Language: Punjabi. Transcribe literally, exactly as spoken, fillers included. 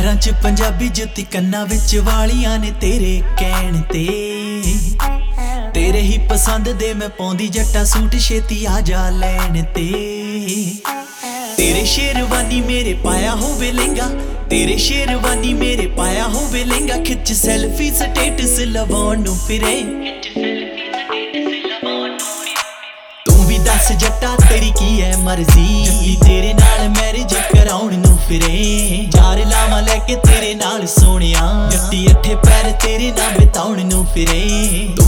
ਪੈਰਾਂ 'ਚ ਪੰਜਾਬੀ ਜੁੱਤੀ ਕੰਨਾਂ ਵਿੱਚ ਵਾਲੀਆਂ ਨੇ ਤੇਰੇ ਕਹਿਣ ਤੇ। ਤੇਰੇ ਹੀ ਪਸੰਦ ਦੇ ਮੈਂ ਪਾਉਂਦੀ ਜੱਟਾ ਸੂਟ ਛੇਤੀ ਆ ਜਾ ਲੈਣ ਤੇ। ਤੇਰੇ ਸ਼ੇਰਵਾਨੀ ਮੇਰੇ ਪਾਇਆ ਹੋਵੇ ਲਹਿੰਗਾ, ਤੇਰੇ ਸ਼ੇਰਵਾਨੀ ਮੇਰੇ ਪਾਇਆ ਹੋਵੇ ਲਹਿੰਗਾ, ਖਿੱਚ ਸੈਲਫੀ ਸਟੇਟਸ ਲਵਾਉਣ ਨੂੰ ਫਿਰੇ। ਤੂੰ ਵੀ ਦੱਸ ਜੱਟਾ ਤੇਰੀ ਕੀ ਹੈ ਮਰਜ਼ੀ, ਤੇਰੇ ਨਾਲ ਮੈਰਿਜ ਕਰਾਉਣ ਨੂੰ ਫਿਰੇ। ਯਾਰ ਲਾਵਾਂ ਲੈ ਕੇ ਤੇਰੇ ਨਾਲ ਸੋਹਣਿਆ, ਜੱਟੀ ਅੱਠੇ ਪੈਰ ਤੇਰੇ ਨਾਲ ਬਿਤਾਉਣ ਨੂੰ ਫਿਰੇ।